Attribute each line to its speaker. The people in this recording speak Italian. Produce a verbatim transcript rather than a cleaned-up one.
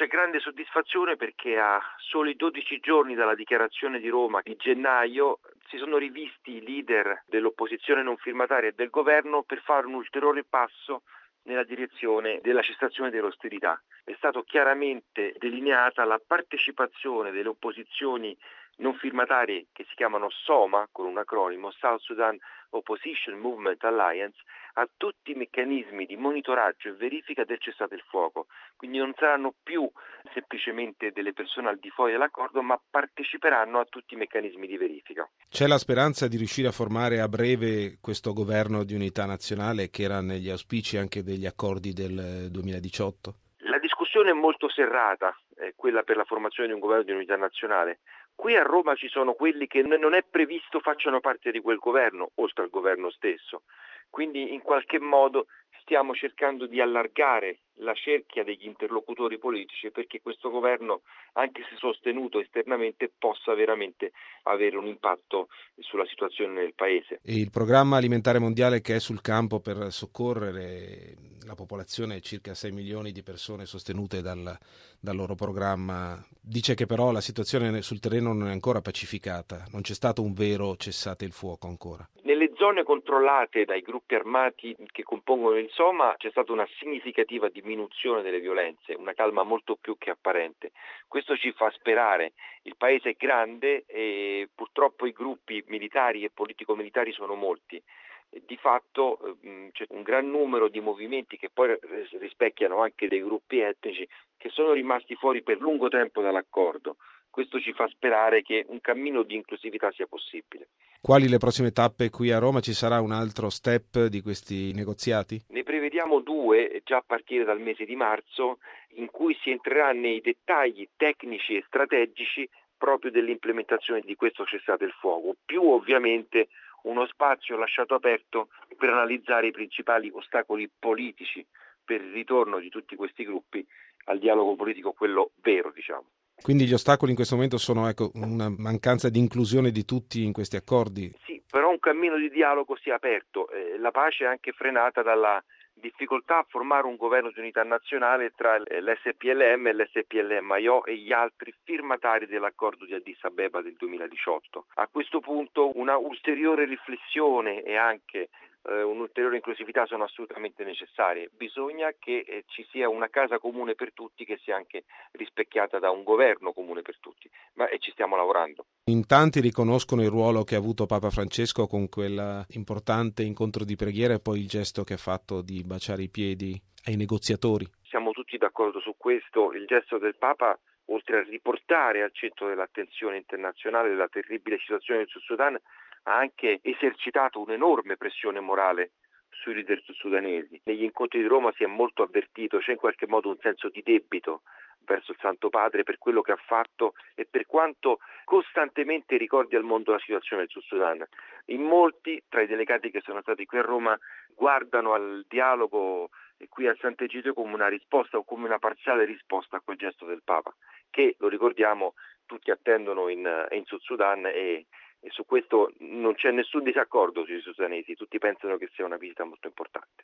Speaker 1: C'è grande soddisfazione perché a soli dodici giorni dalla dichiarazione di Roma di gennaio si sono rivisti i leader dell'opposizione non firmataria e del governo per fare un ulteriore passo nella direzione della cessazione dell'austerità. È stato chiaramente delineata la partecipazione delle opposizioni non firmatarie che si chiamano SOMA, con un acronimo, South Sudan Opposition Movement Alliance, a tutti i meccanismi di monitoraggio e verifica del cessate il fuoco. Quindi non saranno più semplicemente delle persone al di fuori dell'accordo, ma parteciperanno a tutti i meccanismi di verifica.
Speaker 2: C'è la speranza di riuscire a formare a breve questo governo di unità nazionale che era negli auspici anche degli accordi del duemiladiciotto?
Speaker 1: La discussione è molto serrata, è quella per la formazione di un governo di unità nazionale. Qui a Roma ci sono quelli che non è previsto facciano parte di quel governo, oltre al governo stesso. Quindi in qualche modo stiamo cercando di allargare la cerchia degli interlocutori politici perché questo governo, anche se sostenuto esternamente, possa veramente avere un impatto sulla situazione nel paese.
Speaker 2: E il programma alimentare mondiale che è sul campo per soccorrere la popolazione, circa sei milioni di persone sostenute dal, dal loro programma, dice che però la situazione sul terreno non è ancora pacificata, non c'è stato un vero cessate il fuoco ancora.
Speaker 1: Nelle zone controllate dai gruppi armati che compongono il SOMA c'è stata una significativa diminuzione delle violenze, una calma molto più che apparente. Questo ci fa sperare. Il paese è grande e purtroppo i gruppi militari e politico-militari sono molti. Di fatto mh, c'è un gran numero di movimenti che poi rispecchiano anche dei gruppi etnici che sono rimasti fuori per lungo tempo dall'accordo. Questo ci fa sperare che un cammino di inclusività sia possibile.
Speaker 2: Quali le prossime tappe qui a Roma? Ci sarà un altro step di questi negoziati?
Speaker 1: Ne prevediamo due già a partire dal mese di marzo, in cui si entrerà nei dettagli tecnici e strategici proprio dell'implementazione di questo cessate il fuoco, più ovviamente uno spazio lasciato aperto per analizzare i principali ostacoli politici per il ritorno di tutti questi gruppi al dialogo politico, quello vero, diciamo.
Speaker 2: Quindi gli ostacoli in questo momento sono ecco, una mancanza di inclusione di tutti in questi accordi?
Speaker 1: Sì, però un cammino di dialogo si è aperto. Eh, la pace è anche frenata dalla difficoltà a formare un governo di unità nazionale tra l'S P L M, l'S P L M I O e gli altri firmatari dell'accordo di Addis Abeba del duemiladiciotto. A questo punto una ulteriore riflessione e anche eh, un'ulteriore inclusività sono assolutamente necessarie. Bisogna che eh, ci sia una casa comune per tutti che sia anche rispecchiata da un governo comune per tutti, ma e ci stiamo lavorando.
Speaker 2: In tanti riconoscono il ruolo che ha avuto Papa Francesco con quel importante incontro di preghiera e poi il gesto che ha fatto di baciare i piedi ai negoziatori.
Speaker 1: Siamo tutti d'accordo su questo. Il gesto del Papa, oltre a riportare al centro dell'attenzione internazionale la terribile situazione del Sud Sudan, ha anche esercitato un'enorme pressione morale sui leader sudanesi. Negli incontri di Roma si è molto avvertito, c'è in qualche modo un senso di debito verso il Santo Padre per quello che ha fatto e per quanto costantemente ricordi al mondo la situazione del Sud Sudan. In molti, tra i delegati che sono stati qui a Roma, guardano al dialogo qui a Sant'Egidio come una risposta o come una parziale risposta a quel gesto del Papa, che, lo ricordiamo, tutti attendono in, in Sud Sudan e, e su questo non c'è nessun disaccordo sui sudanesi, tutti pensano che sia una visita molto importante.